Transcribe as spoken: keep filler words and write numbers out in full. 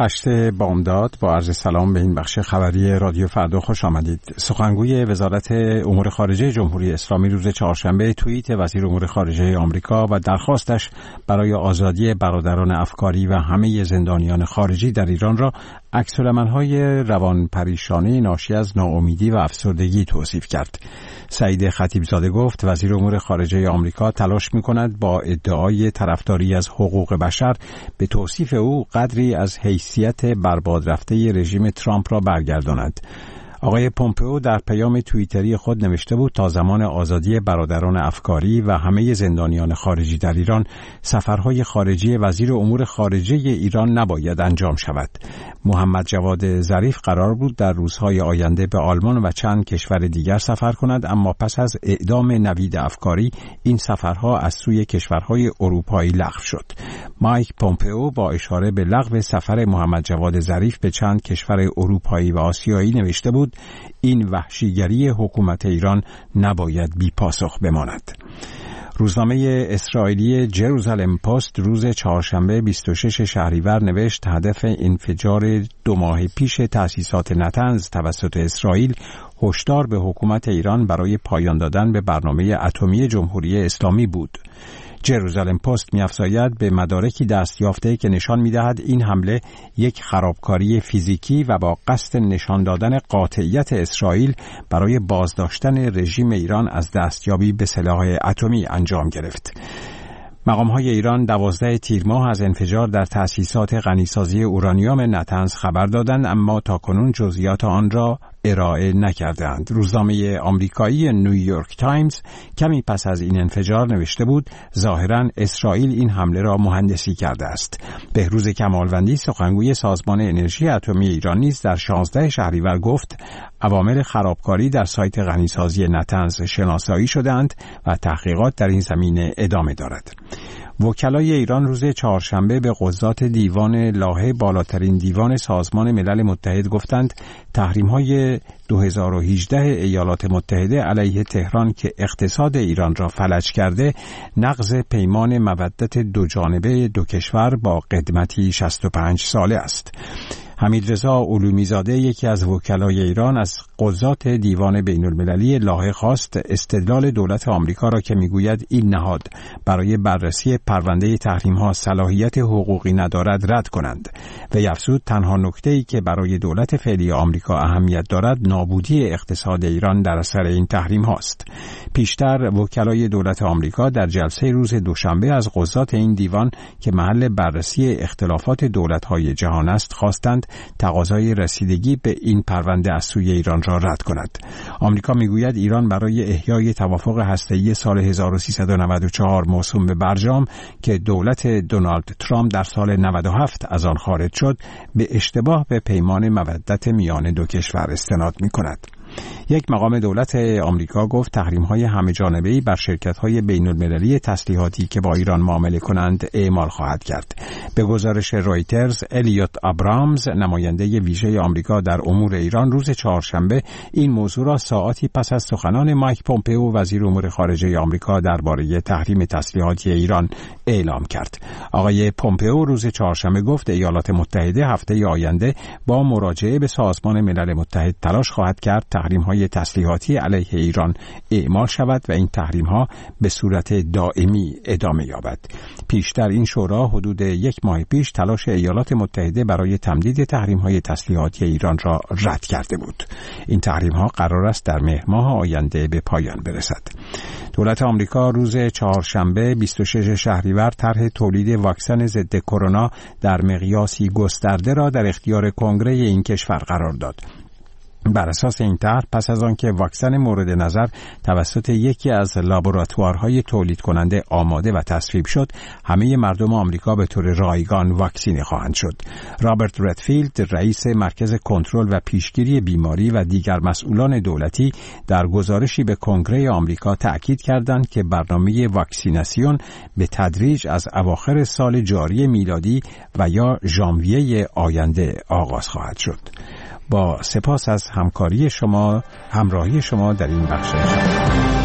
هشت بامداد با عرض سلام به این بخش خبری رادیو فردا خوش آمدید. سخنگوی وزارت امور خارجه جمهوری اسلامی روز چهارشنبه توییت وزیر امور خارجه آمریکا و درخواستش برای آزادی برادران افکاری و همه زندانیان خارجی در ایران را عکس‌العمل‌های روانپریشانه ناشی از ناامیدی و افسردگی توصیف کرد. سعید خطیبزاده گفت وزیر امور خارجه آمریکا تلاش می‌کند با ادعای طرفداری از حقوق بشر به توصیف او قدری از حیثیت برباد رفته رژیم ترامپ را برگرداند. آقای پومپئو در پیام توییتری خود نوشته بود تا زمان آزادی برادران افکاری و همه زندانیان خارجی در ایران، سفرهای خارجی وزیر امور خارجه ایران نباید انجام شود. محمد جواد ظریف قرار بود در روزهای آینده به آلمان و چند کشور دیگر سفر کند، اما پس از اعدام نوید افکاری این سفرها از سوی کشورهای اروپایی لغو شد. مایک پومپئو با اشاره به لغو سفر محمد جواد ظریف به چند کشور اروپایی و آسیایی نوشته بود این وحشیگری حکومت ایران نباید بی پاسخ بماند. روزنامه اسرائیلی جروزالم پست روز چهارشنبه بیست و شش شهریور نوشت هدف انفجار دو ماه پیش تأسیسات نتنز توسط اسرائیل هشدار به حکومت ایران برای پایان دادن به برنامه اتمی جمهوری اسلامی بود. جروزالم پست می‌افزاید به مدارکی دست یافته که نشان می‌دهد این حمله یک خرابکاری فیزیکی و با قصد نشان دادن قاطعیت اسرائیل برای بازداشتن رژیم ایران از دستیابی به سلاح اتمی انجام گرفت. مقام‌های ایران دوازده تیر ماه از انفجار در تأسیسات غنیسازی اورانیوم نتنز خبر دادند، اما تاکنون جزئیات آن را ارائه نکردند. روزنامه آمریکایی نیویورک تایمز کمی پس از این انفجار نوشته بود ظاهراً اسرائیل این حمله را مهندسی کرده است. بهروز کمالوندی سخنگوی سازمان انرژی اتمی ایران نیز در شانزده شهریور گفت عوامل خرابکاری در سایت غنیسازی نتنز شناسایی شدند و تحقیقات در این زمینه ادامه دارد. وکلای ایران روز چهارشنبه به قضات دیوان لاهه بالاترین دیوان سازمان ملل متحد گفتند تحریم‌های دو هزار و هجده ایالات متحده علیه تهران که اقتصاد ایران را فلج کرده نقض پیمان مودت دو جانبه دو کشور با قدمتی شصت و پنج ساله است. حمیدرضا علومی زاده یکی از وکلای ایران از قضات دیوان بین المللی لاهه خواست استدلال دولت آمریکا را که میگوید این نهاد برای بررسی پرونده تحریم‌ها صلاحیت حقوقی ندارد رد کنند و افزود تنها نکته‌ای که برای دولت فعلی آمریکا اهمیت دارد نابودی اقتصاد ایران در اثر این تحریم هاست. پیشتر وکلای دولت آمریکا در جلسه روز دوشنبه از قضات این دیوان که محل بررسی اختلافات دولت‌های جهان است خواستند تقاضای رسیدگی به این پرونده از سوی ایران را رد کند. آمریکا میگوید ایران برای احیای توافق هسته‌ای سال هزار و سیصد و نود و چهار موسوم به برجام که دولت دونالد ترامپ در سال نود و هفت از آن خارج شد به اشتباه به پیمان مودت میان دو کشور استناد می‌کند. یک مقام دولت آمریکا گفت تحریم‌های همه‌جانبه‌ای بر شرکت‌های بین‌المللی تسلیحاتی که با ایران معامله کنند اعمال خواهد کرد. به گزارش رویترز، الیوت ابرامز نماینده ویژه آمریکا در امور ایران روز چهارشنبه این موضوع را ساعاتی پس از سخنان مایک پومپئو وزیر امور خارجه آمریکا درباره تحریم تسلیحاتی ایران اعلام کرد. آقای پومپئو روز چهارشنبه گفت ایالات متحده هفته آینده با مراجعه به سازمان ملل متحد تلاش خواهد کرد تحریم‌های تسلیحاتی علیه ایران اعمال شود و این تحریم‌ها به صورت دائمی ادامه یابد. پیشتر این شورا حدود یک ماه پیش تلاش ایالات متحده برای تمدید تحریم‌های تسلیحاتی ایران را رد کرده بود. این تحریم‌ها قرار است در مهر ماه آینده به پایان برسد. دولت آمریکا روز چهارشنبه بیست و شش شهریور طرح تولید واکسن ضد کرونا در مقیاسی گسترده را در اختیار کنگره این کشور قرار داد. بر اساس این طرح پس از آن که واکسن مورد نظر توسط یکی از لابراتوارهای تولید کننده آماده و تصویب شد، همه مردم آمریکا به طور رایگان واکسینه خواهند شد. رابرت ردفیلد رئیس مرکز کنترل و پیشگیری بیماری و دیگر مسئولان دولتی در گزارشی به کنگره آمریکا تأکید کردند که برنامه واکسیناسیون به تدریج از اواخر سال جاری میلادی و یا ژانویه آینده آغاز خواهد شد. با سپاس از همکاری شما، همراهی شما در این بخش.